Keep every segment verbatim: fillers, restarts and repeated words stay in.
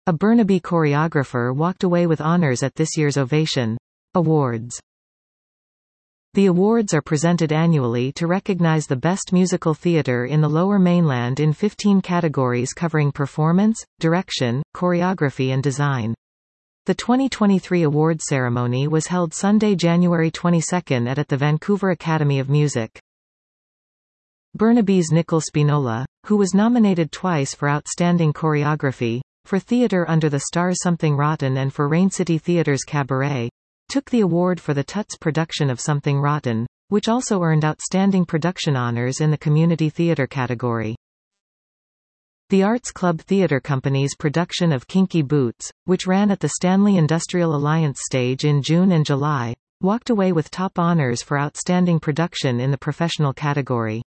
A Burnaby choreographer walked away with honors at this year's Ovation Awards. The awards are presented annually to recognize the best musical theater in the Lower Mainland in fifteen categories covering performance, direction, choreography and design. The twenty twenty-three awards ceremony was held Sunday, January twenty-second at, at the Vancouver Academy of Music. Burnaby's Nicole Spinola, who was nominated twice for Outstanding Choreography, for Theatre Under the Stars Something Rotten and for Rain City Theatre's Cabaret, took the award for the Tuts production of Something Rotten, which also earned Outstanding Production honors in the Community Theatre category. The Arts Club Theatre Company's production of Kinky Boots, which ran at the Stanley Industrial Alliance stage in June and July, walked away with top honors for Outstanding Production in the Professional category.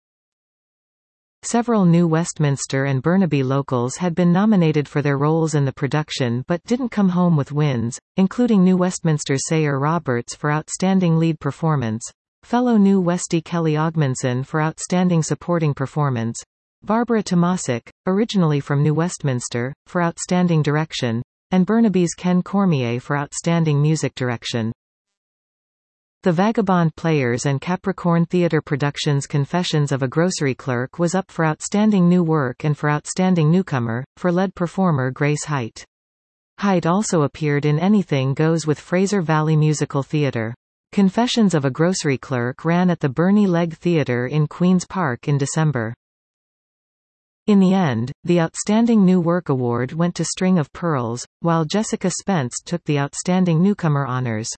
Several New Westminster and Burnaby locals had been nominated for their roles in the production but didn't come home with wins, including New Westminster's Sayer Roberts for Outstanding Lead Performance, fellow New Westie Kelly Ogmanson for Outstanding Supporting Performance, Barbara Tomasic, originally from New Westminster, for Outstanding Direction, and Burnaby's Ken Cormier for Outstanding Music Direction. The Vagabond Players and Capricorn Theatre Productions' Confessions of a Grocery Clerk was up for Outstanding New Work and for Outstanding Newcomer, for lead performer Grace Height. Height also appeared in Anything Goes with Fraser Valley Musical Theatre. Confessions of a Grocery Clerk ran at the Bernie Legg Theatre in Queen's Park in December. In the end, the Outstanding New Work Award went to String of Pearls, while Jessica Spence took the Outstanding Newcomer honors.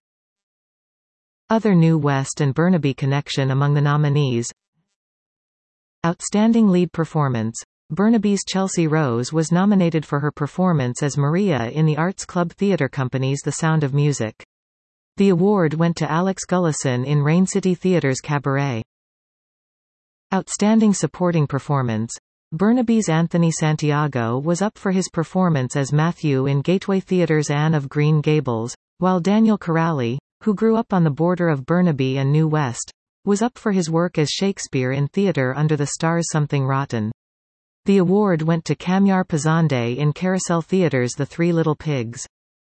Other New West and Burnaby connection among the nominees. Outstanding Lead Performance. Burnaby's Chelsea Rose was nominated for her performance as Maria in the Arts Club Theatre Company's The Sound of Music. The award went to Alex Gullison in Rain City Theatre's Cabaret. Outstanding Supporting Performance. Burnaby's Anthony Santiago was up for his performance as Matthew in Gateway Theatre's Anne of Green Gables, while Daniel Corrali, who grew up on the border of Burnaby and New West, was up for his work as Shakespeare in Theatre Under the Stars Something Rotten. The award went to Kamyar Pazande in Carousel Theatre's The Three Little Pigs.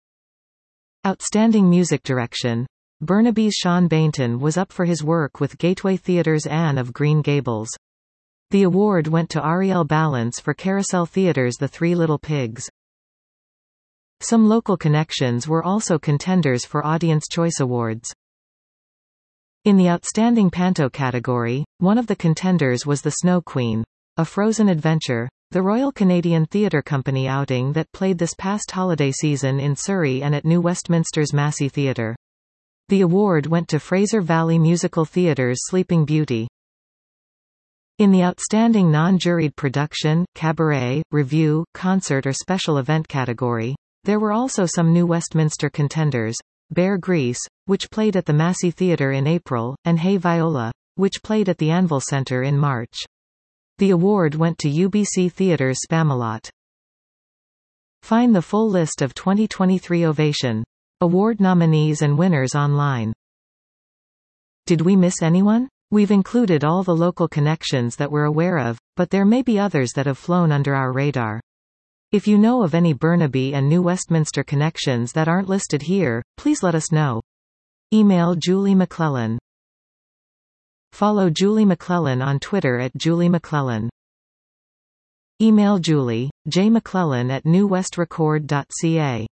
Outstanding Music Direction. Burnaby's Sean Bainton was up for his work with Gateway Theatre's Anne of Green Gables. The award went to Ariel Balance for Carousel Theatre's The Three Little Pigs. Some local connections were also contenders for Audience Choice Awards. In the Outstanding Panto category, one of the contenders was The Snow Queen, A Frozen Adventure, the Royal Canadian Theatre Company outing that played this past holiday season in Surrey and at New Westminster's Massey Theatre. The award went to Fraser Valley Musical Theatre's Sleeping Beauty. In the Outstanding Non-Juried Production, Cabaret, Revue, Concert or Special Event category, there were also some New Westminster contenders, Bear Grease, which played at the Massey Theatre in April, and Hey Viola, which played at the Anvil Centre in March. The award went to U B C Theatre's Spamalot. Find the full list of twenty twenty-three Ovation Award nominees and winners online. Did we miss anyone? We've included all the local connections that we're aware of, but there may be others that have flown under our radar. If you know of any Burnaby and New Westminster connections that aren't listed here, please let us know. Email Julie McClellan. Follow Julie McClellan on Twitter at Julie McClellan. Email Julie, J. McClellan at new west record dot c a.